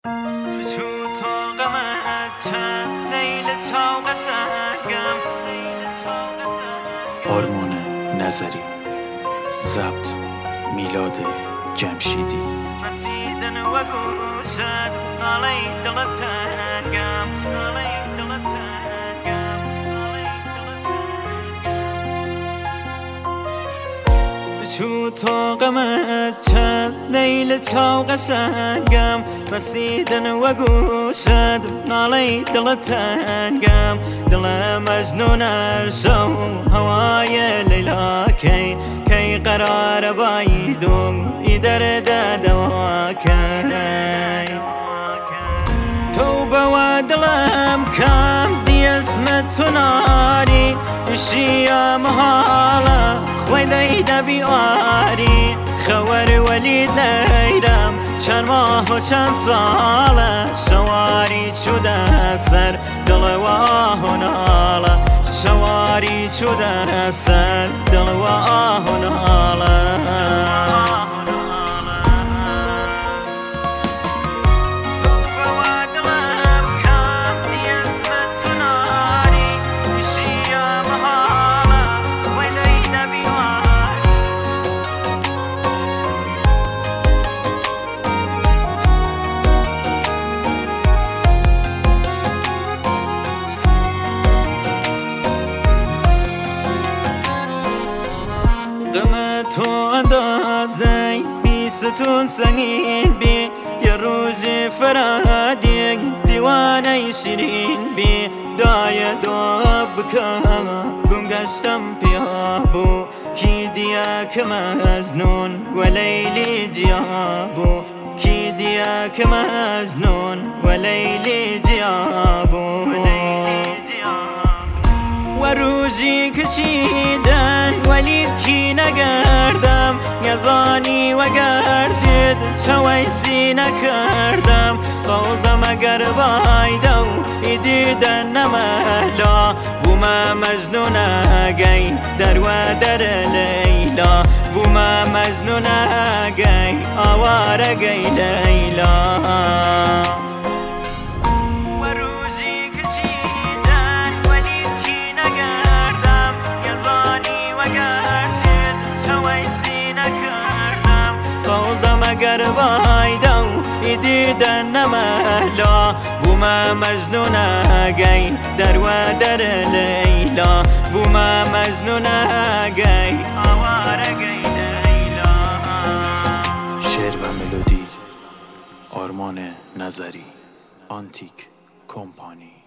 بچو طاقمت چند لیل چاق سنگم. آرمان نظری، ضبط میلاد جمشیدی. رسیدن و گوشت نالی دلت تنگم، نالی دلت تنگم، نالی دلت تنگم. بچو طاقمت چند لیل چاق سنگم. رسیدن و گوشت نالی دلت تنگم. دل مجنون ارشو هوای لیلا کی قرار بایدون ایدر دوا کی. توبه و دلم کم دی اسمت ناری اشیا محاله خوی دیده بیاری. خور ولی دیرم چند ماه و چند ساله شواری شده سر دل و آه و ناله. شواری شده سر دل و آه و ناله. غم تو اندازه بیستون سنگین بی. یه روز فرادی دیوانه شیرین بی. دای دو بکن گم گشتم پیابو کی دیا که مجنون و لیلی جیابو. کی دیا که مجنون و لیلی جیابو. و روزی کشیدن ولی کی نگردم. یزانی و گردید چویسی نکردم. قولدم اگر بایدو ایدیدن نمهلا. بوما مجنون اگی در و در لیلا. بوما مجنون اگی آوارگی لیلا. اگر بایدو ایدیدن نمهلا. بوما مجنون اگی در و در لیلا. بوما مجنون اگی آوارگی لیلا. شعر و ملودی آرمان نظری، آنتیک کمپانی.